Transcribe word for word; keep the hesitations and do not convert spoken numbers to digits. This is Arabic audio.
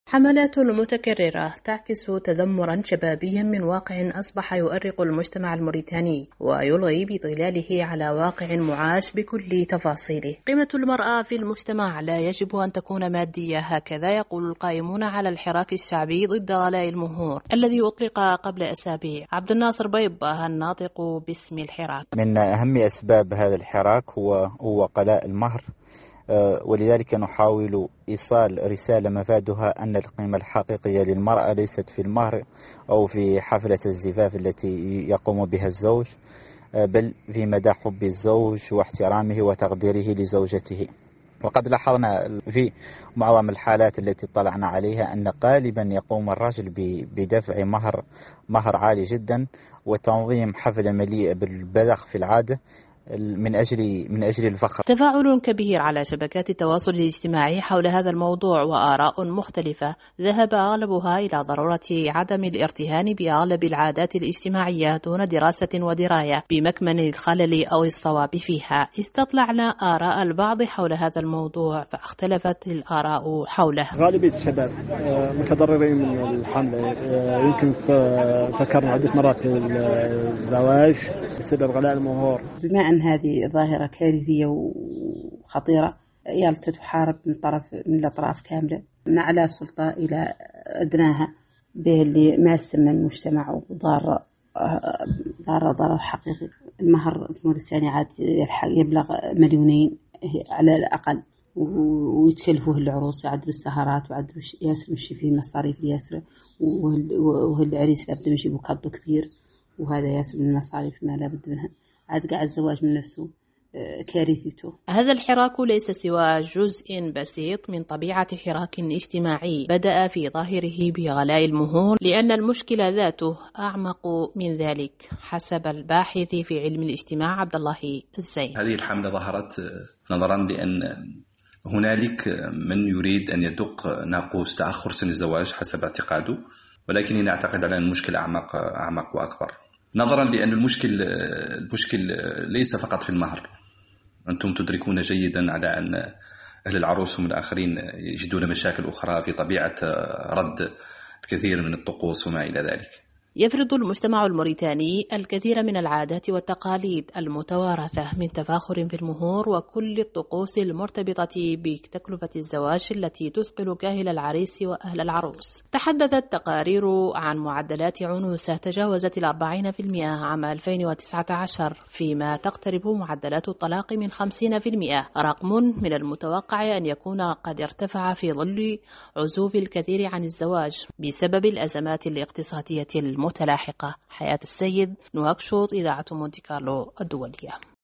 حملات متكررة تعكس تذمرا شبابيا من واقع أصبح يؤرق المجتمع الموريتاني ويلغي بظلاله على واقع معاش بكل تفاصيله. قيمة المرأة في المجتمع لا يجب أن تكون مادية، هكذا يقول القائمون على الحراك الشعبي ضد غلاء المهور الذي أطلق قبل أسابيع. عبد الناصر بيبة الناطق باسم الحراك: من أهم أسباب هذا الحراك هو هو غلاء المهر، ولذلك نحاول إيصال رسالة مفادها أن القيمة الحقيقية للمرأة ليست في المهر أو في حفلة الزفاف التي يقوم بها الزوج، بل في مدى حب الزوج واحترامه وتقديره لزوجته. وقد لاحظنا في معظم الحالات التي اطلعنا عليها أن غالبا يقوم الرجل بدفع مهر مهر عالي جدا وتنظيم حفلة مليئة بالبذخ في العادة من أجل من أجل الفخر. تفاعل كبير على شبكات التواصل الاجتماعي حول هذا الموضوع وآراء مختلفة ذهب أغلبها إلى ضرورة عدم الارتهان بأغلب العادات الاجتماعية دون دراسة ودراية بمكمن الخلل أو الصواب فيها. استطلعنا آراء البعض حول هذا الموضوع فاختلفت الآراء حوله. غالبية الشباب متضررين من الحملة، يمكن فكرنا عدة مرات في الزواج بسبب غلاء المهور. بما أن هذه ظاهرة كارثية وخطيرة يالت تحارب من طرف من الأطراف كاملة من أعلى السلطة إلى أدناها، به اللي ماسة من المجتمع وضار ضار ضرر حقيقي. المهر في موريتانيا عاد يبلغ مليونين على الأقل، ويتكلفوه العروس، يعدلوا السهرات ويعدلوا ياسر مشي فيه مصاريف الياسرة، وهالعريس لابد يجيبوا كادو كبير، وهذا ياسر من المصاريف ما لابد منها. عاد قاعد الزواج من نفسه كارثته. هذا الحراك ليس سوى جزء بسيط من طبيعة حراك اجتماعي بدأ في ظاهره بغلاء المهور، لأن المشكلة ذاته أعمق من ذلك حسب الباحث في علم الاجتماع عبد الله الزين. هذه الحملة ظهرت نظرا لأن هنالك من يريد أن يدق ناقوس تأخر سن الزواج حسب اعتقاده، ولكنني نعتقد على أن المشكلة أعمق أعمق وأكبر، نظرا لأن المشكل المشكل ليس فقط في المهر. أنتم تدركون جيدا على أن أهل العروس هم الآخرين يجدون مشاكل أخرى في طبيعة رد الكثير من الطقوس وما إلى ذلك. يفرض المجتمع الموريتاني الكثير من العادات والتقاليد المتوارثة من تفاخر في المهور وكل الطقوس المرتبطة بتكلفة الزواج التي تثقل كاهل العريس وأهل العروس. تحدثت تقارير عن معدلات عنوسة تجاوزت الأربعين في المئة عام ألفين وتسعة عشر، فيما تقترب معدلات الطلاق من خمسين في المئة، رقم من المتوقع أن يكون قد ارتفع في ظل عزوف الكثير عن الزواج بسبب الأزمات الاقتصادية المتلاحقة. حياة السيد، نواكشوط، إذاعة مونتي كارلو الدولية.